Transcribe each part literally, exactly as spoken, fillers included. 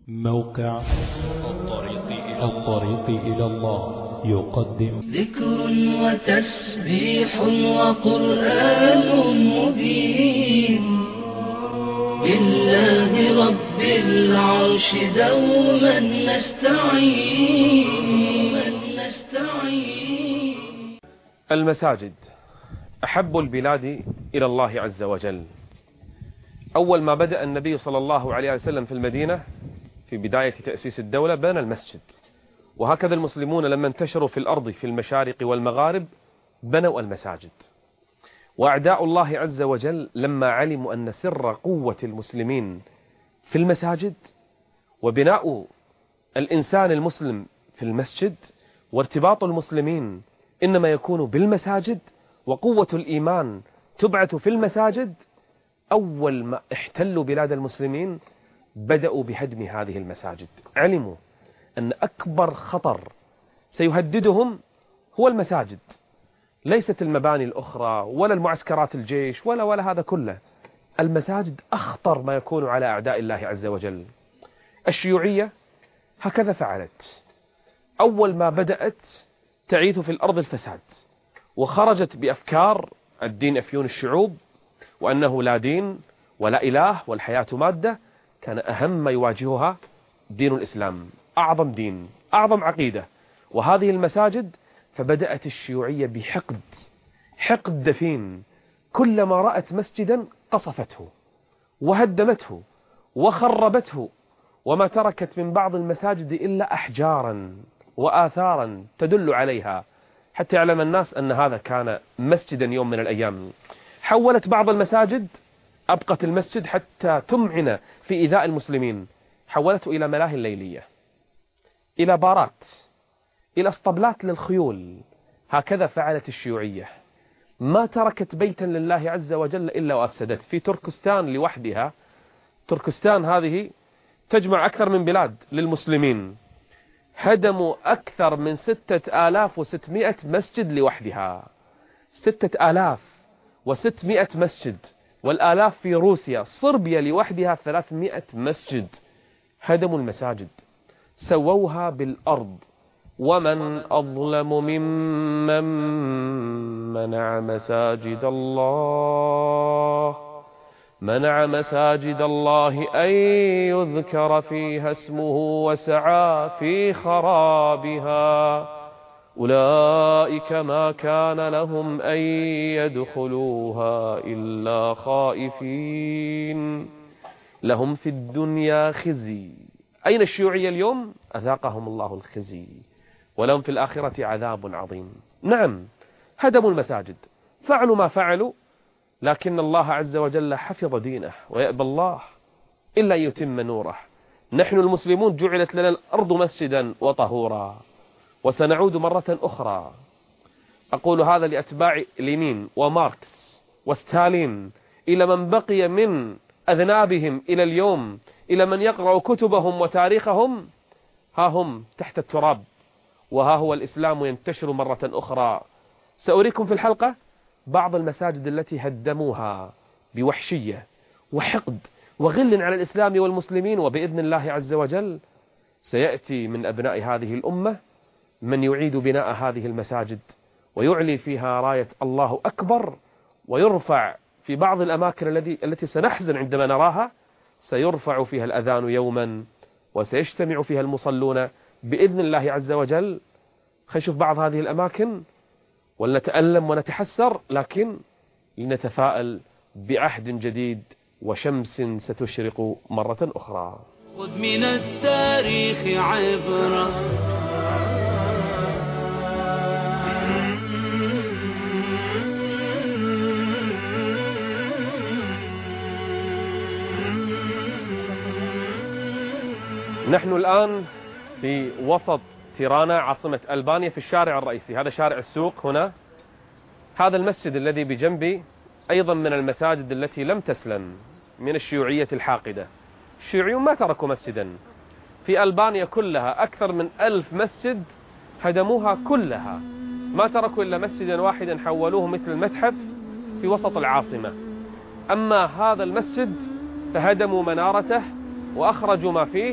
موقع الطريق إلى, الطريق إلى الله يقدم ذكر وتسبيح وقرآن مبين بالله رب العرش دوما نستعين نستعين. المساجد أحب البلاد إلى الله عز وجل. أول ما بدأ النبي صلى الله عليه وسلم في المدينة في بداية تأسيس الدولة بنى المسجد، وهكذا المسلمون لما انتشروا في الأرض في المشارق والمغارب بنوا المساجد. وأعداء الله عز وجل لما علموا أن سر قوة المسلمين في المساجد وبناء الإنسان المسلم في المسجد وارتباط المسلمين إنما يكون بالمساجد وقوة الإيمان تبعث في المساجد، أول ما احتلوا بلاد المسلمين بدأوا بهدم هذه المساجد. علموا أن أكبر خطر سيهددهم هو المساجد، ليست المباني الأخرى ولا المعسكرات الجيش ولا ولا هذا كله. المساجد أخطر ما يكون على أعداء الله عز وجل. الشيوعية هكذا فعلت، أول ما بدأت تعيث في الأرض الفساد وخرجت بأفكار الدين أفيون الشعوب وأنه لا دين ولا إله والحياة مادة، كان أهم ما يواجهها دين الإسلام، أعظم دين أعظم عقيدة وهذه المساجد. فبدأت الشيوعية بحقد حقد دفين، كلما رأت مسجدا قصفته وهدمته وخربته، وما تركت من بعض المساجد إلا أحجارا وآثارا تدل عليها حتى يعلم الناس أن هذا كان مسجدا يوم من الأيام. حولت بعض المساجد، أبقت المسجد حتى تمعن في إيذاء المسلمين، حولته إلى ملاهي ليلية، إلى بارات، إلى اسطبلات للخيول. هكذا فعلت الشيوعية، ما تركت بيتا لله عز وجل إلا وأفسدت. في تركستان لوحدها، تركستان هذه تجمع أكثر من بلاد للمسلمين، هدموا أكثر من ستة آلاف وستمائة مسجد لوحدها. ستة آلاف وستمائة مسجد، والآلاف في روسيا. صربيا لوحدها ثلاثمائة مسجد. هدموا المساجد، سووها بالأرض. ومن أظلم ممن منع مساجد الله منع مساجد الله أن يذكر فيها اسمه وسعى في خرابها أولئك ما كان لهم أن يدخلوها إلا خائفين لهم في الدنيا خزي. أين الشيوعية اليوم؟ أذاقهم الله الخزي ولهم في الآخرة عذاب عظيم. نعم، هدموا المساجد، فعلوا ما فعلوا، لكن الله عز وجل حفظ دينه ويأبى الله إلا يتم نوره. نحن المسلمون جعلت لنا الأرض مسجدا وطهورا، وسنعود مرة أخرى. أقول هذا لأتباع لينين وماركس وستالين، إلى من بقي من أذنابهم إلى اليوم، إلى من يقرأ كتبهم وتاريخهم، ها هم تحت التراب وها هو الإسلام ينتشر مرة أخرى. سأريكم في الحلقة بعض المساجد التي هدموها بوحشية وحقد وغل على الإسلام والمسلمين، وبإذن الله عز وجل سيأتي من أبناء هذه الأمة من يعيد بناء هذه المساجد ويعلي فيها راية الله أكبر، ويرفع في بعض الأماكن التي التي سنحزن عندما نراها، سيرفع فيها الأذان يوما وسيجتمع فيها المصلون بإذن الله عز وجل. خلينا نشوف بعض هذه الأماكن ولنتألم ونتحسر، لكن لنتفائل بعهد جديد وشمس ستشرق مرة أخرى. خذ من التاريخ عبرة، نحن الآن في وسط تيرانا عاصمة ألبانيا، في الشارع الرئيسي، هذا شارع السوق هنا. هذا المسجد الذي بجنبي أيضا من المساجد التي لم تسلم من الشيوعية الحاقدة. الشيوعيون ما تركوا مسجدا في ألبانيا كلها، أكثر من ألف مسجد هدموها كلها، ما تركوا إلا مسجدا واحدا حولوه مثل المتحف في وسط العاصمة. أما هذا المسجد فهدموا منارته وأخرجوا ما فيه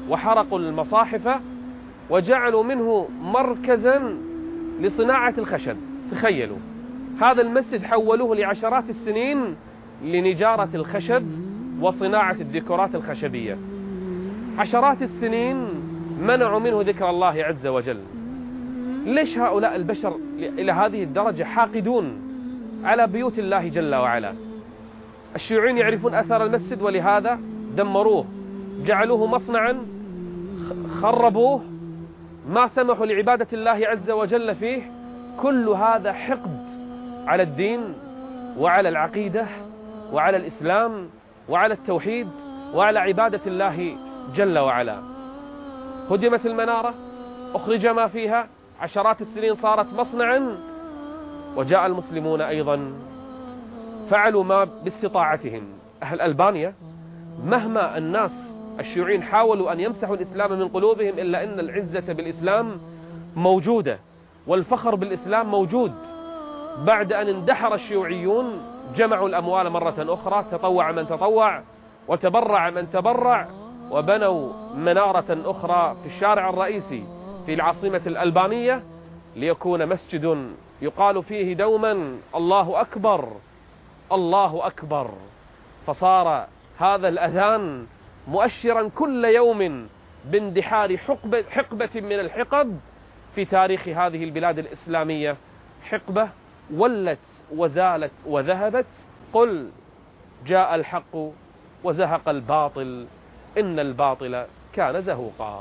وحرقوا المصاحف وجعلوا منه مركزا لصناعة الخشب. تخيلوا، هذا المسجد حولوه لعشرات السنين لنجارة الخشب وصناعة الديكورات الخشبية. عشرات السنين منعوا منه ذكر الله عز وجل. ليش هؤلاء البشر إلى هذه الدرجة حاقدون على بيوت الله جل وعلا؟ الشيوعيين يعرفون أثر المسجد ولهذا دمروه، جعلوه مصنعا، خربوه، ما سمحوا لعبادة الله عز وجل فيه. كل هذا حقد على الدين وعلى العقيدة وعلى الإسلام وعلى التوحيد وعلى عبادة الله جل وعلا. هدمت المنارة، أخرج ما فيها، عشرات السنين صارت مصنعا، وجاء المسلمون أيضا فعلوا ما باستطاعتهم. أهل ألبانيا مهما الناس الشيوعيين حاولوا أن يمسحوا الإسلام من قلوبهم إلا أن العزة بالإسلام موجودة والفخر بالإسلام موجود. بعد أن اندحر الشيوعيون جمعوا الأموال مرة أخرى، تطوع من تطوع وتبرع من تبرع، وبنوا منارة أخرى في الشارع الرئيسي في العاصمة الألبانية ليكون مسجد يقال فيه دوما الله أكبر الله أكبر. فصار هذا الأذان مؤشرا كل يوم باندحار حقبة, حقبة من الحقب في تاريخ هذه البلاد الإسلامية، حقبة ولت وزالت وذهبت. قل جاء الحق وزهق الباطل إن الباطل كان زهوقا.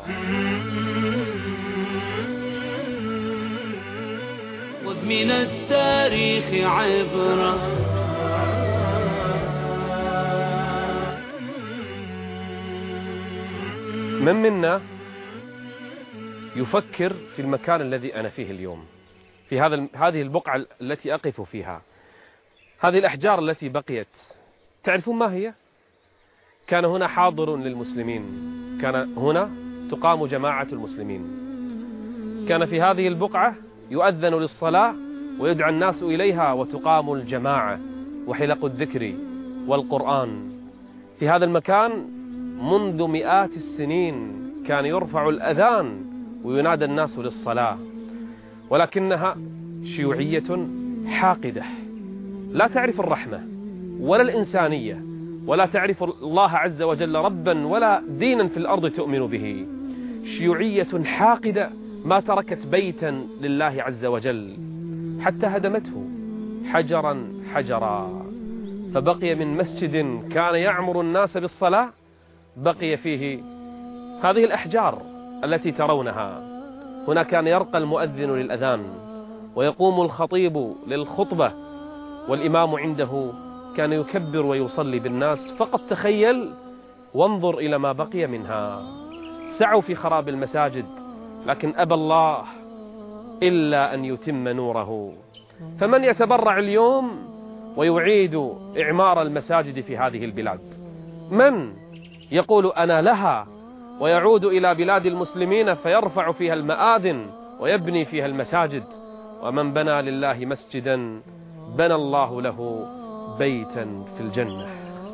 خذ من التاريخ عبرة. من منا يفكر في المكان الذي أنا فيه اليوم، في هذا هذه البقعة التي أقف فيها، هذه الأحجار التي بقيت، تعرفون ما هي؟ كان هنا حاضر للمسلمين، كان هنا تقام جماعة المسلمين، كان في هذه البقعة يؤذن للصلاة ويدعى الناس إليها وتقام الجماعة وحلق الذكر والقرآن. في هذا المكان منذ مئات السنين كان يرفع الأذان وينادى الناس للصلاة، ولكنها شيوعية حاقدة لا تعرف الرحمة ولا الإنسانية ولا تعرف الله عز وجل ربا ولا دينا في الأرض تؤمن به. شيوعية حاقدة ما تركت بيتا لله عز وجل حتى هدمته حجرا حجرا. فبقي من مسجد كان يعمر الناس بالصلاة بقي فيه هذه الأحجار التي ترونها. هنا كان يرقى المؤذن للأذان ويقوم الخطيب للخطبة والإمام عنده كان يكبر ويصلي بالناس. فقط تخيل وانظر إلى ما بقي منها. سعوا في خراب المساجد لكن أبى الله إلا أن يتم نوره. فمن يتبرع اليوم ويعيد إعمار المساجد في هذه البلاد؟ من يقول أنا لها ويعود إلى بلاد المسلمين فيرفع فيها المآذن ويبني فيها المساجد؟ ومن بنى لله مسجدا بنى الله له بيتا في الجنة.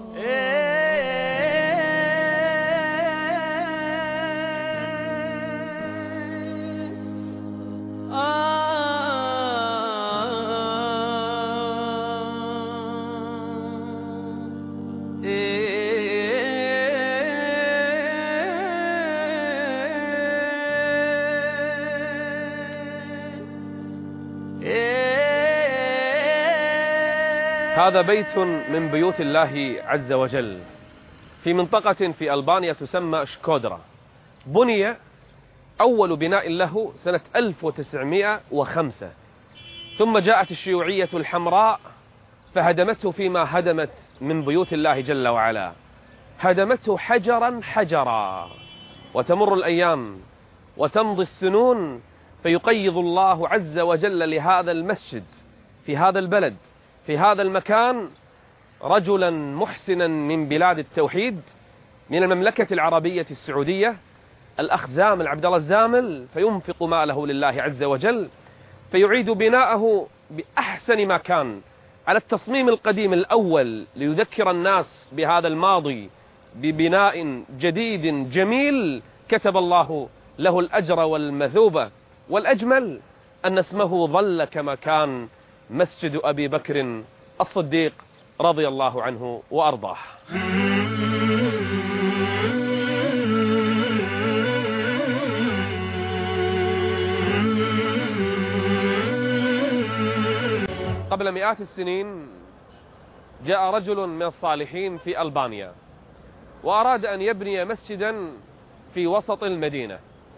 هذا بيت من بيوت الله عز وجل في منطقة في ألبانيا تسمى شكودرا. بني أول بناء له سنة ألف وتسعمئة وخمسة، ثم جاءت الشيوعية الحمراء فهدمته فيما هدمت من بيوت الله جل وعلا، هدمته حجرا حجرا. وتمر الأيام وتمضي السنون فيقيض الله عز وجل لهذا المسجد في هذا البلد في هذا المكان رجلا محسنا من بلاد التوحيد من المملكة العربية السعودية، الأخ زامل عبد الله الزامل، فينفق ماله لله عز وجل فيعيد بناءه بأحسن ما كان على التصميم القديم الأول ليذكر الناس بهذا الماضي ببناء جديد جميل كتب الله له الأجر والمثوبة. والأجمل أن اسمه ظل كما كان، مسجد أبي بكر الصديق رضي الله عنه وأرضاه. قبل مئات السنين جاء رجل من الصالحين في ألبانيا وأراد أن يبني مسجدا في وسط المدينة.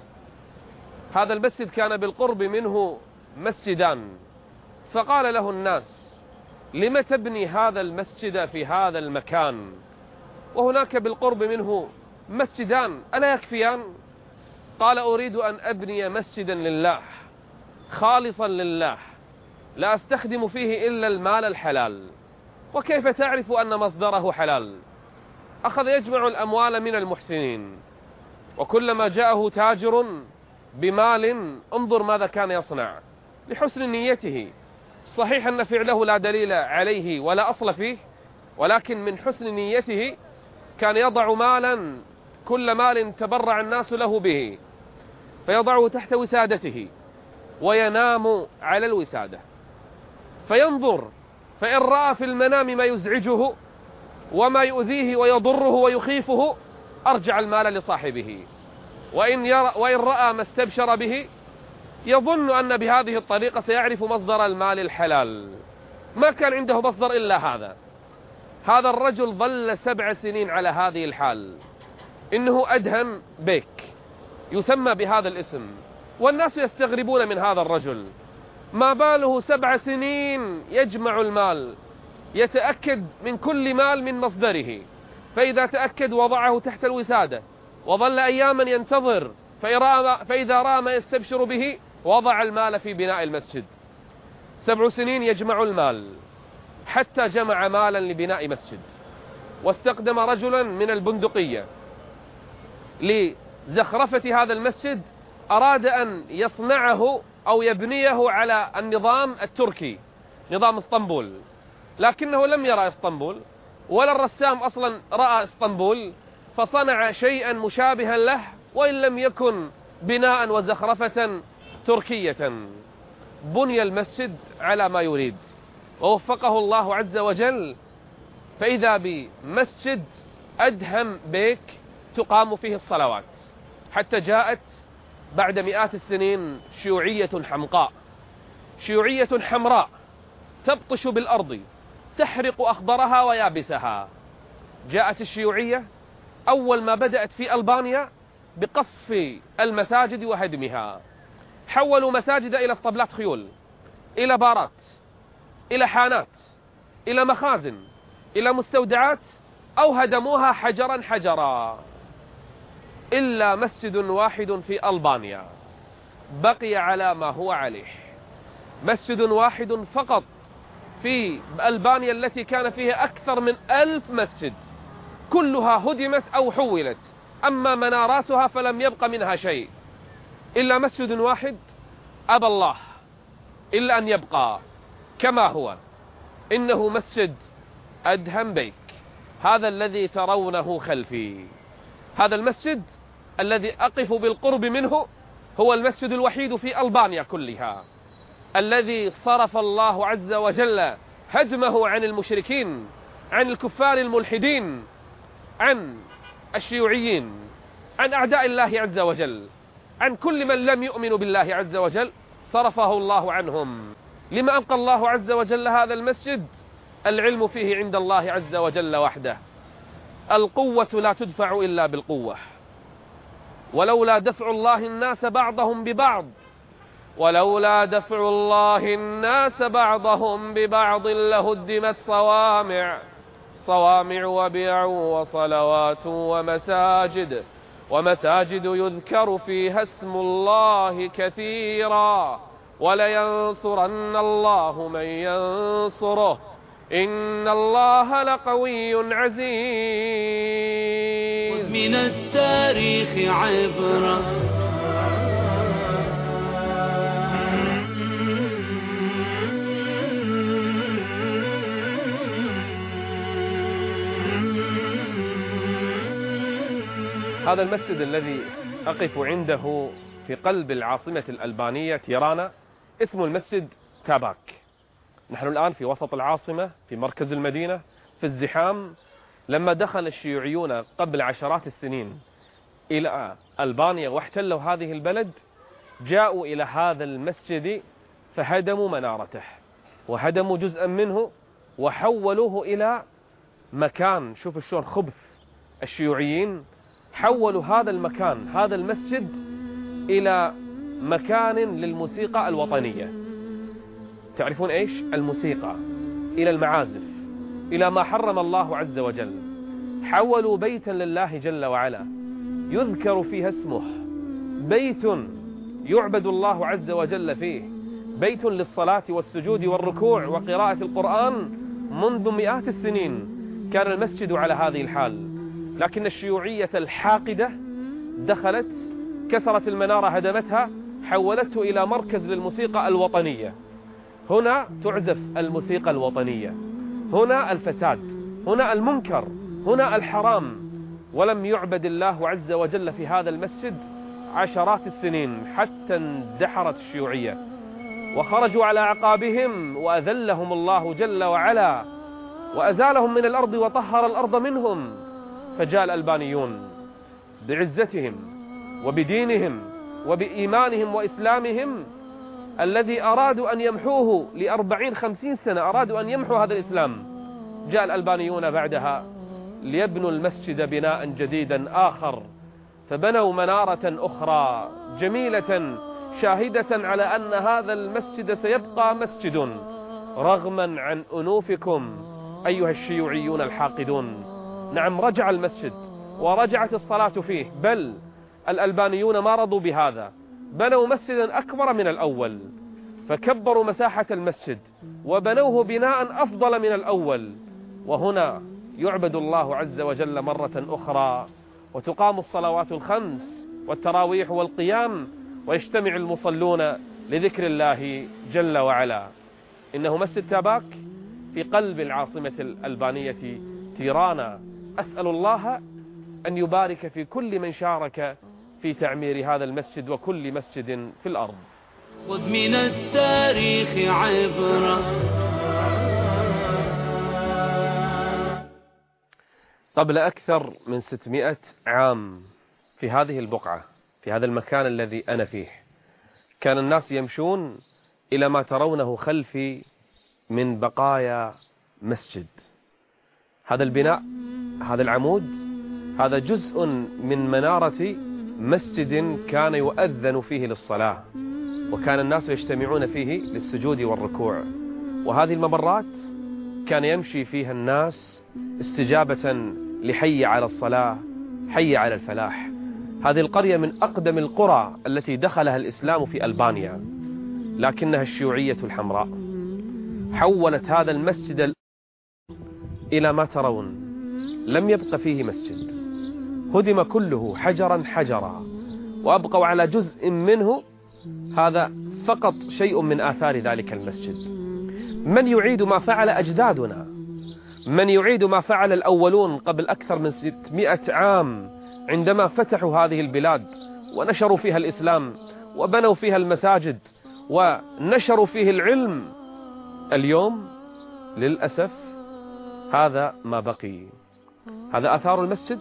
هذا المسجد كان بالقرب منه مسجدان، فقال له الناس: لم تبني هذا المسجد في هذا المكان وهناك بالقرب منه مسجدان، ألا يكفيان؟ قال: أريد أن أبني مسجدا لله خالصا لله لا أستخدم فيه إلا المال الحلال. وكيف تعرف أن مصدره حلال؟ أخذ يجمع الأموال من المحسنين، وكلما جاءه تاجر بمال انظر ماذا كان يصنع لحسن نيته. صحيح أن فعله لا دليل عليه ولا أصل فيه، ولكن من حسن نيته كان يضع مالا، كل مال تبرع الناس له به فيضعه تحت وسادته وينام على الوسادة، فينظر، فإن رأى في المنام ما يزعجه وما يؤذيه ويضره ويخيفه أرجع المال لصاحبه، وإن, يرى وإن رأى ما استبشر به يظن أن بهذه الطريقة سيعرف مصدر المال الحلال. ما كان عنده مصدر إلا هذا. هذا الرجل ظل سبع سنين على هذه الحال. إنه أدهم بيك، يسمى بهذا الاسم، والناس يستغربون من هذا الرجل. ما باله سبع سنين يجمع المال، يتأكد من كل مال من مصدره، فإذا تأكد وضعه تحت الوسادة، وظل أياما ينتظر، فإذا رأى ما يستبشر به وضع المال في بناء المسجد. سبع سنين يجمع المال حتى جمع مالا لبناء مسجد، واستخدم رجلا من البندقية لزخرفة هذا المسجد. أراد أن يصنعه أو يبنيه على النظام التركي، نظام اسطنبول، لكنه لم يرى اسطنبول ولا الرسام أصلا رأى اسطنبول، فصنع شيئا مشابها له وإن لم يكن بناء وزخرفة تركية. بني المسجد على ما يريد ووفقه الله عز وجل، فإذا بمسجد أدهم بيك تقام فيه الصلوات، حتى جاءت بعد مئات السنين شيوعية حمقاء، شيوعية حمراء تبطش بالأرض تحرق أخضرها ويابسها. جاءت الشيوعية أول ما بدأت في ألبانيا بقصف المساجد وهدمها. حولوا مساجد إلى اسطبلات خيول، إلى بارات، إلى حانات، إلى مخازن، إلى مستودعات، أو هدموها حجرا حجرا. إلا مسجد واحد في ألبانيا بقي على ما هو عليه، مسجد واحد فقط في ألبانيا التي كان فيها أكثر من ألف مسجد، كلها هدمت أو حولت، أما مناراتها فلم يبق منها شيء. إلا مسجد واحد أبى الله إلا أن يبقى كما هو، إنه مسجد أدهم بيك، هذا الذي ترونه خلفي. هذا المسجد الذي أقف بالقرب منه هو المسجد الوحيد في ألبانيا كلها الذي صرف الله عز وجل هدمه عن المشركين، عن الكفار الملحدين، عن الشيوعيين، عن أعداء الله عز وجل، عن كل من لم يؤمن بالله عز وجل، صرفه الله عنهم. لما أبقى الله عز وجل هذا المسجد؟ العلم فيه عند الله عز وجل وحده. القوة لا تدفع إلا بالقوة، ولولا دفع الله الناس بعضهم ببعض ولولا دفع الله الناس بعضهم ببعض لهدمت صوامع صوامع وبيع وصلوات ومساجد ومساجد يذكر فيها اسم الله كثيرا ولينصرن الله من ينصره إن الله لقوي عزيز. من التاريخ عبرة هذا المسجد الذي أقف عنده في قلب العاصمة الألبانية تيرانا اسمه المسجد تاباك. نحن الآن في وسط العاصمة في مركز المدينة في الزحام. لما دخل الشيوعيون قبل عشرات السنين إلى ألبانيا واحتلوا هذه البلد جاءوا إلى هذا المسجد فهدموا منارته وهدموا جزءا منه وحولوه إلى مكان. شوف شلون خبث الشيوعيين، حولوا هذا المكان هذا المسجد إلى مكان للموسيقى الوطنية. تعرفون إيش؟ الموسيقى إلى المعازف، إلى ما حرم الله عز وجل. حولوا بيتا لله جل وعلا يذكر فيها اسمه، بيت يعبد الله عز وجل فيه، بيت للصلاة والسجود والركوع وقراءة القرآن. منذ مئات السنين كان المسجد على هذه الحال، لكن الشيوعية الحاقدة دخلت كسرت المنارة هدمتها حولته إلى مركز للموسيقى الوطنية. هنا تعزف الموسيقى الوطنية، هنا الفساد، هنا المنكر، هنا الحرام. ولم يعبد الله عز وجل في هذا المسجد عشرات السنين حتى اندحرت الشيوعية وخرجوا على عقابهم وأذلهم الله جل وعلا وأزالهم من الأرض وطهر الأرض منهم. فجاء الألبانيون بعزتهم وبدينهم وبإيمانهم وإسلامهم الذي أرادوا أن يمحوه لأربعين خمسين سنة، أرادوا أن يمحوا هذا الإسلام. جاء الألبانيون بعدها ليبنوا المسجد بناء جديدا آخر، فبنوا منارة أخرى جميلة شاهدة على أن هذا المسجد سيبقى مسجد رغما عن أنوفكم أيها الشيوعيون الحاقدون. نعم، رجع المسجد ورجعت الصلاة فيه، بل الألبانيون ما رضوا بهذا، بنوا مسجدا أكبر من الأول، فكبروا مساحة المسجد وبنوه بناء أفضل من الأول. وهنا يعبد الله عز وجل مرة أخرى وتقام الصلوات الخمس والتراويح والقيام ويجتمع المصلون لذكر الله جل وعلا. إنه مسجد تاباك في قلب العاصمة الألبانية تيرانا. أسأل الله أن يبارك في كل من شارك في تعمير هذا المسجد وكل مسجد في الأرض. خذ من التاريخ عبرة. قبل أكثر من ستمائة عام في هذه البقعة في هذا المكان الذي أنا فيه كان الناس يمشون إلى ما ترونه خلفي من بقايا مسجد. هذا البناء، هذا العمود، هذا جزء من منارة مسجد كان يؤذن فيه للصلاة وكان الناس يجتمعون فيه للسجود والركوع. وهذه الممرات كان يمشي فيها الناس استجابة لحي على الصلاة، حي على الفلاح. هذه القرية من أقدم القرى التي دخلها الإسلام في ألبانيا، لكنها الشيوعية الحمراء حولت هذا المسجد إلى ما ترون. لم يبق فيه مسجد، هدم كله حجرا حجرا وأبقوا على جزء منه. هذا فقط شيء من آثار ذلك المسجد. من يعيد ما فعل أجدادنا؟ من يعيد ما فعل الأولون قبل أكثر من ستمائة عام عندما فتحوا هذه البلاد ونشروا فيها الإسلام وبنوا فيها المساجد ونشروا فيه العلم؟ اليوم للأسف هذا ما بقي. هذا آثار المسجد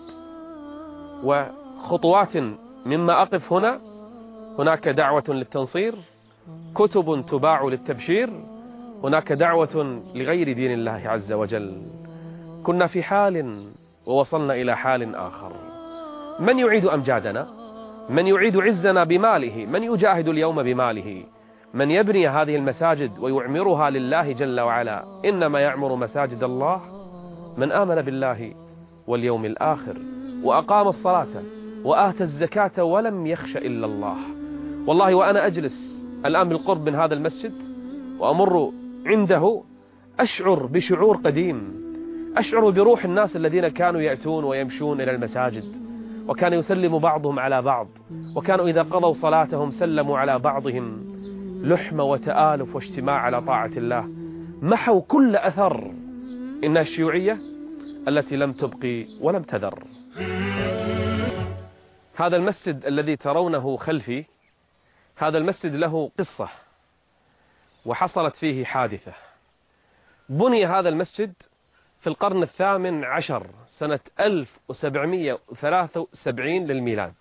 وخطوات مما أقف هنا. هناك دعوة للتنصير، كتب تباع للتبشير، هناك دعوة لغير دين الله عز وجل. كنا في حال ووصلنا إلى حال آخر. من يعيد أمجادنا؟ من يعيد عزنا بماله؟ من يجاهد اليوم بماله؟ من يبني هذه المساجد ويعمرها لله جل وعلا؟ إنما يعمر مساجد الله من آمن بالله واليوم الآخر وأقام الصلاة وآتى الزكاة ولم يخش إلا الله. والله وأنا أجلس الآن بالقرب من هذا المسجد وأمر عنده أشعر بشعور قديم، أشعر بروح الناس الذين كانوا يأتون ويمشون إلى المساجد وكان يسلم بعضهم على بعض، وكانوا إذا قضوا صلاتهم سلموا على بعضهم لحمة وتآلف واجتماع على طاعة الله. محوا كل أثر. إنها الشيوعية التي لم تبقي ولم تذر. هذا المسجد الذي ترونه خلفي، هذا المسجد له قصة وحصلت فيه حادثة. بني هذا المسجد في القرن الثامن عشر سنة ألف وسبعمئة وثلاثة وسبعين للميلاد.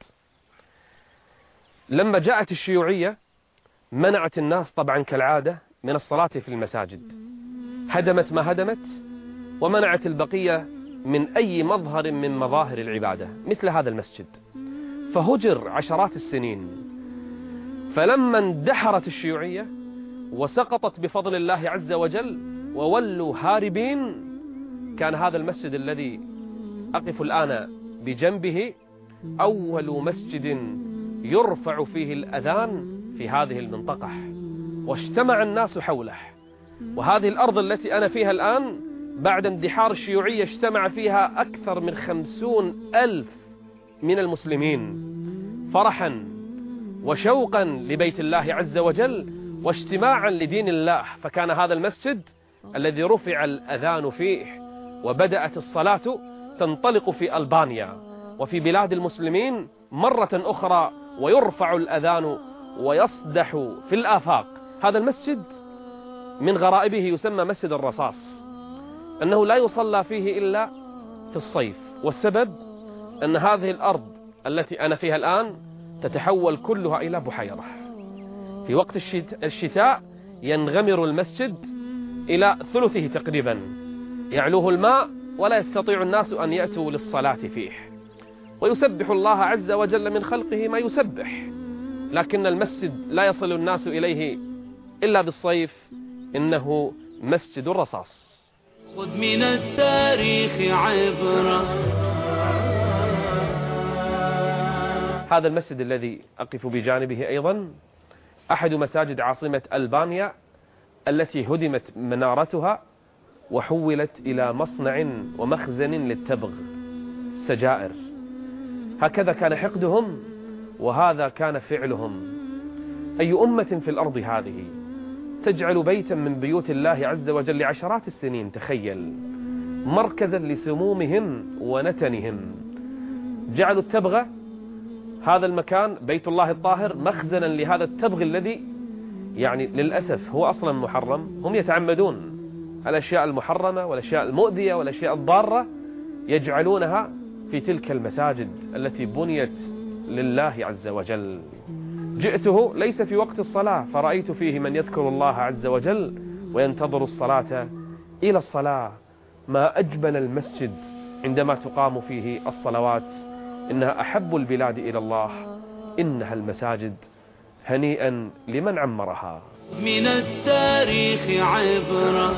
لما جاءت الشيوعية منعت الناس طبعا كالعادة من الصلاة في المساجد، هدمت ما هدمت ومنعت البقية من أي مظهر من مظاهر العبادة مثل هذا المسجد، فهجر عشرات السنين. فلما اندحرت الشيوعية وسقطت بفضل الله عز وجل وولوا هاربين، كان هذا المسجد الذي أقف الآن بجنبه أول مسجد يرفع فيه الأذان في هذه المنطقة، واجتمع الناس حوله. وهذه الأرض التي أنا فيها الآن بعد اندحار الشيوعية اجتمع فيها أكثر من خمسون ألف من المسلمين فرحا وشوقا لبيت الله عز وجل واجتماعا لدين الله. فكان هذا المسجد الذي رفع الأذان فيه وبدأت الصلاة تنطلق في ألبانيا وفي بلاد المسلمين مرة أخرى، ويرفع الأذان ويصدح في الآفاق. هذا المسجد من غرائبه يسمى مسجد الرصاص، أنه لا يصلى فيه إلا في الصيف، والسبب أن هذه الأرض التي أنا فيها الآن تتحول كلها إلى بحيرة. في وقت الشتاء ينغمر المسجد إلى ثلثه تقريبا، يعلوه الماء ولا يستطيع الناس أن يأتوا للصلاة فيه، ويسبح الله عز وجل من خلقه ما يسبح، لكن المسجد لا يصل الناس إليه إلا بالصيف. إنه مسجد الرصاص. خذ من التاريخ عبرة. هذا المسجد الذي أقف بجانبه أيضا أحد مساجد عاصمة ألبانيا التي هدمت منارتها وحولت إلى مصنع ومخزن للتبغ، سجائر. هكذا كان حقدهم وهذا كان فعلهم. أي أمة في الأرض هذه تجعل بيتا من بيوت الله عز وجل لعشرات السنين، تخيل، مركزا لسمومهم ونتنهم. جعلوا التبغ، هذا المكان بيت الله الطاهر، مخزنا لهذا التبغ الذي يعني للأسف هو أصلا محرم. هم يتعمدون الأشياء المحرمة والأشياء المؤذية والأشياء الضارة يجعلونها في تلك المساجد التي بنيت لله عز وجل. جئته ليس في وقت الصلاة، فرأيت فيه من يذكر الله عز وجل وينتظر الصلاة إلى الصلاة. ما أجمل المسجد عندما تقام فيه الصلوات. إنها أحب البلاد إلى الله، إنها المساجد. هنيئا لمن عمرها. من التاريخ عبرة.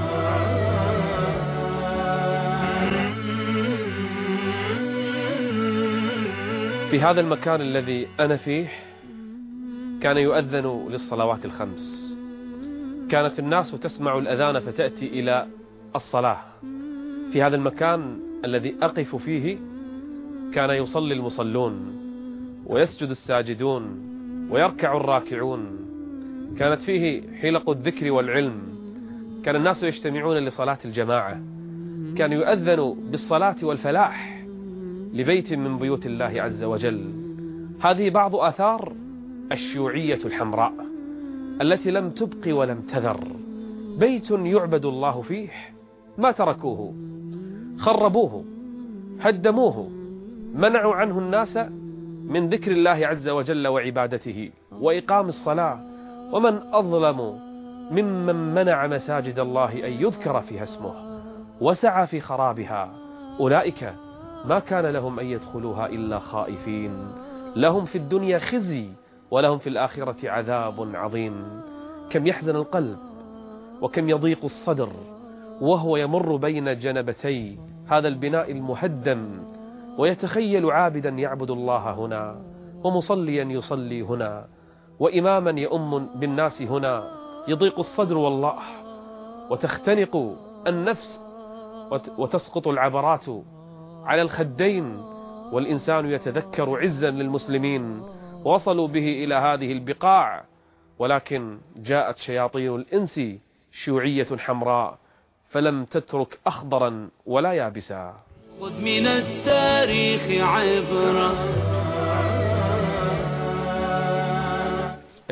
في هذا المكان الذي أنا فيه كان يؤذن للصلوات الخمس. كانت الناس تسمع الأذان فتأتي إلى الصلاة. في هذا المكان الذي أقف فيه كان يصلي المصلون ويسجد الساجدون ويركع الراكعون. كانت فيه حلق الذكر والعلم. كان الناس يجتمعون لصلاة الجماعة. كان يؤذن بالصلاة والفلاح لبيت من بيوت الله عز وجل. هذه بعض آثار الشيوعية الحمراء التي لم تبق ولم تذر. بيت يعبد الله فيه ما تركوه، خربوه، هدموه، منعوا عنه الناس من ذكر الله عز وجل وعبادته وإقام الصلاة. ومن أظلم ممن منع مساجد الله أن يذكر فيها اسمه وسعى في خرابها. أولئك ما كان لهم أن يدخلوها إلا خائفين. لهم في الدنيا خزي ولهم في الآخرة عذاب عظيم. كم يحزن القلب وكم يضيق الصدر وهو يمر بين جنبتي هذا البناء المهدم ويتخيل عابدا يعبد الله هنا، ومصليا يصلي هنا، وإماما يؤم بالناس هنا. يضيق الصدر والله، وتختنق النفس وتسقط العبرات على الخدين، والإنسان يتذكر عزا للمسلمين وصلوا به إلى هذه البقاع، ولكن جاءت شياطين الإنس شيوعية حمراء فلم تترك أخضرا ولا يابسا. خذ من التاريخ عبرة.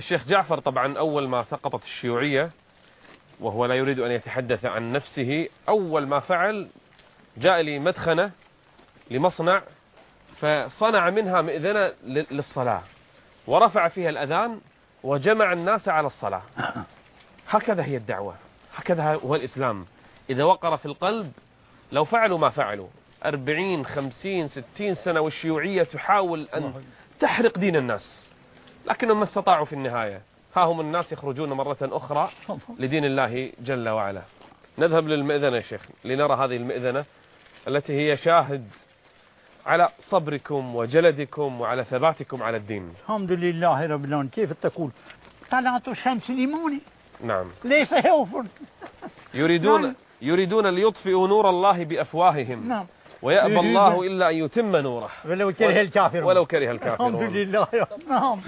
الشيخ جعفر طبعا أول ما سقطت الشيوعية وهو لا يريد أن يتحدث عن نفسه، أول ما فعل جاء لي مدخنة لمصنع فصنع منها مئذنة للصلاة ورفع فيها الأذان وجمع الناس على الصلاة. هكذا هي الدعوة، هكذا هو الإسلام. إذا وقر في القلب لو فعلوا ما فعلوا أربعين خمسين ستين سنة والشيوعية تحاول أن تحرق دين الناس، لكنهم ما استطاعوا في النهاية. ها هم الناس يخرجون مرة أخرى لدين الله جل وعلا. نذهب للمئذنة يا شيخ لنرى هذه المئذنة التي هي شاهد على صبركم وجلدكم وعلى ثباتكم على الدين. الحمد لله رب العالمين. كيف تقول طلعت الشمس ليموني؟ نعم. ليس يوفر. يريدون نعم. يريدون ليطفئوا نور الله بأفواههم. نعم. ويأبى الله إلا أن يتم نوره ولو كره الكافرون. ولو كره الكافرون. الحمد لله. نعم.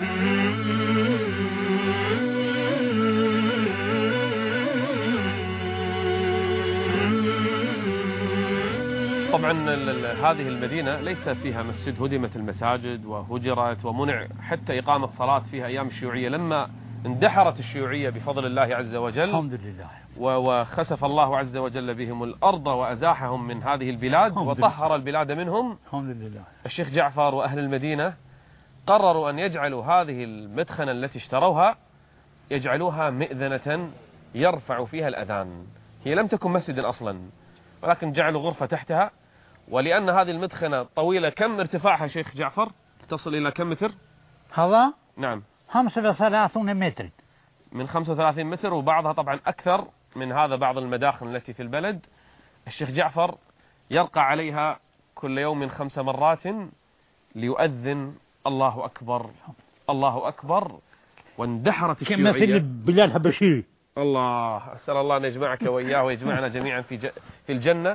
طبعا هذه المدينة ليس فيها مسجد، هدمت المساجد وهجرت ومنع حتى إقامة صلاة فيها أيام الشيوعية. لما اندحرت الشيوعية بفضل الله عز وجل الحمد لله وخسف الله عز وجل بهم الأرض وأزاحهم من هذه البلاد وطهر البلاد منهم، الحمد لله، الشيخ جعفر وأهل المدينة قرروا أن يجعلوا هذه المدخنة التي اشتروها يجعلوها مئذنة يرفع فيها الأذان. هي لم تكن مسجدا أصلا ولكن جعلوا غرفة تحتها. ولأن هذه المدخنة طويلة، كم ارتفاعها شيخ جعفر؟ تصل إلى كم متر؟ هذا نعم خمسة وثلاثون متر. من خمسة وثلاثين متر، وبعضها طبعا أكثر من هذا، بعض المداخن التي في البلد. الشيخ جعفر يرقى عليها كل يوم خمس مرات ليؤذن الله أكبر الله أكبر. واندحرت الشيوعية كمثل بلال حبشيري. الله، أسأل الله أن يجمعك وإياه ويجمعنا جميعا في في الجنة.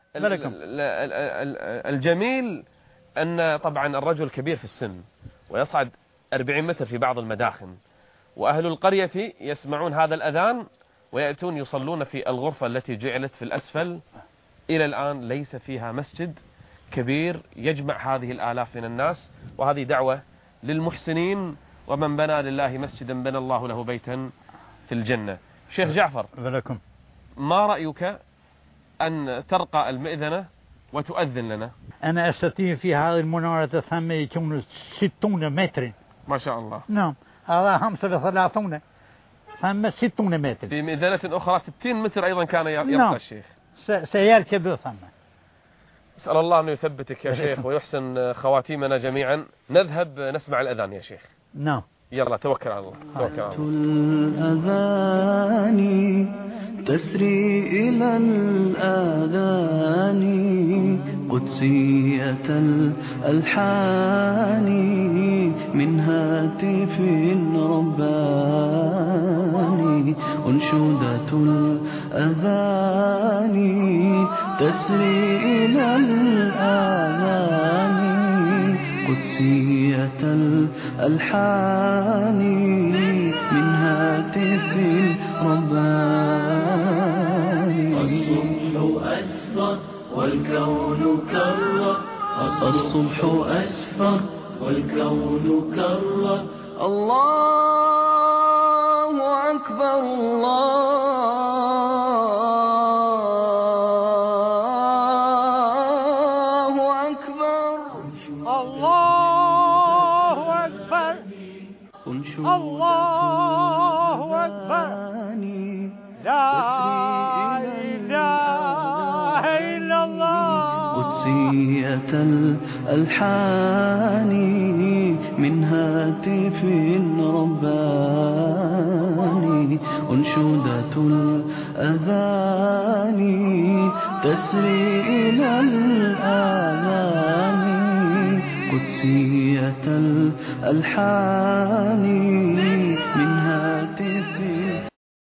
الجميل أن طبعا الرجل كبير في السن ويصعد أربعين متر في بعض المداخن، وأهل القرية يسمعون هذا الأذان ويأتون يصلون في الغرفة التي جعلت في الأسفل. إلى الآن ليس فيها مسجد كبير يجمع هذه الآلاف من الناس. وهذه دعوة للمحسنين، ومن بنى لله مسجدا بنى الله له بيتا في الجنة. شيخ جعفر، ولكم ما رأيك أن ترقى المئذنة وتؤذن لنا؟ أنا أستطيع في هذه المنارة ثم يكون ستون متر. ما شاء الله. نعم، هذا خمسة وثلاثون ثم ستون متر. في مئذنة أخرى ستين متر أيضا كان يرقى. نعم. الشيخ سيركب ثم. أسأل الله أن يثبتك يا شيخ ويحسن خواتيمنا جميعا. نذهب نسمع الأذان يا شيخ. نعم. يلا توكل على الله. توكل على الله. الأذان تسري إلى الآذان قدسية الألحان من هاتف رباني. أنشودة الأذان تسري إلى الآذان قدسية الألحان من هاتف رباني. الصبح أسفر والكون كرر، الصبح أسفر والكون كرر. الله أكبر الله أكبر الله أكبر الله أكبر. لا إله إلا الله. قدسية الألحان من هاتف رباني. أنشودة الأذان تسري إلى الآذان قدسية الألحان